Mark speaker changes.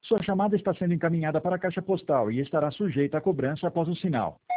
Speaker 1: Sua chamada está sendo encaminhada para a caixa postal e estará sujeita a cobrança após o sinal.